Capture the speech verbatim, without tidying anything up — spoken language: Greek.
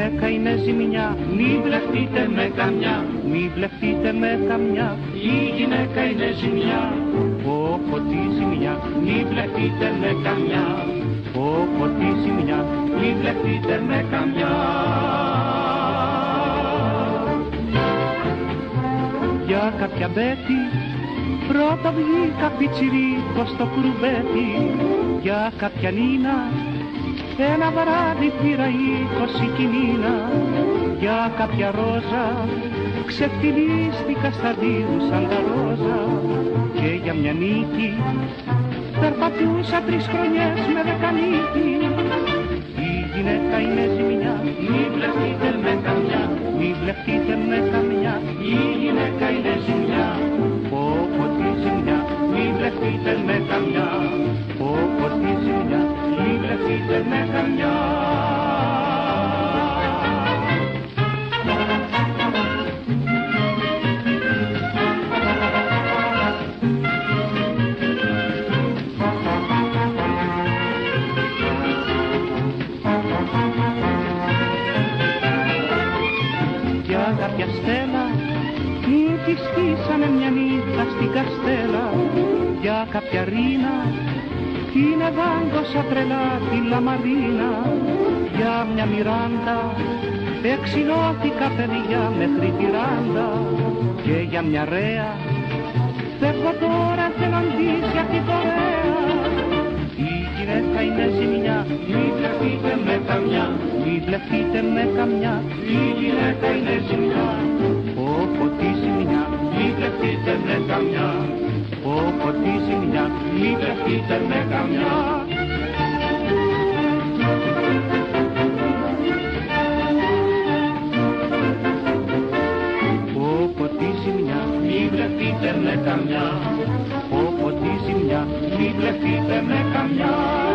γυναίκα είναι ζημιά, μη βλεφτείτε με καμιά, μη βλεφτείτε με καμιά. Η γυναίκα είναι ζημιά, πω πω τι ζημιά, μη βλεφτείτε με καμιά, πω πω τι ζημιά, μη βλεφτείτε με καμιά. Για κάποια μπέτη πρώτα βγήκα πιτσιρίκο στο κουρουμπέτι, για κάποια νίνα ένα βράδυ πήρα είκοσι κινίνα, για κάποια ρόζα ξεφτυλίστηκα στα δύο σαν τα ρόζα, και για μια νίκη περπατούσα τρεις χρονιές με δεκανίκη. Η γυναίκα είναι ζημιά, μη βλεφτείτε με καμιά, μη βλεφτείτε με καμιά. Η γυναίκα είναι ζημιά, πω πω τι ζημιά, μη βλεφτείτε με καμιά, πω πω τι ζημιά, μη βλεφτείτε με καμιά. Κάποια στέλα μου τη στήσανε μια νύχτα στην Καστέλα, για κάποια ρίνα την εδάγκωσα τρελά τη Λαμαρίνα, για μια Μιράντα εξηλώθηκα παιδιά μέχρι τη Ράντα, και για μια Ρέα φεύγω τώρα θελοντής για την Κορέα. Η γυναίκα είναι ζημιά, μη βλεφτείτε με καμιά, μη βλεφτείτε με καμιά. Η γυναίκα είναι ζημιά, πω πω τι ζημιά, μη βλεφτείτε με καμιά, πω πω τι ζημιά, μη βλεφτείτε με καμιά. Πω πω τι ζημιά, μη βλεφτείτε με καμιά, πω πω τι ζημιά, μη βλεφτείτε με καμιά.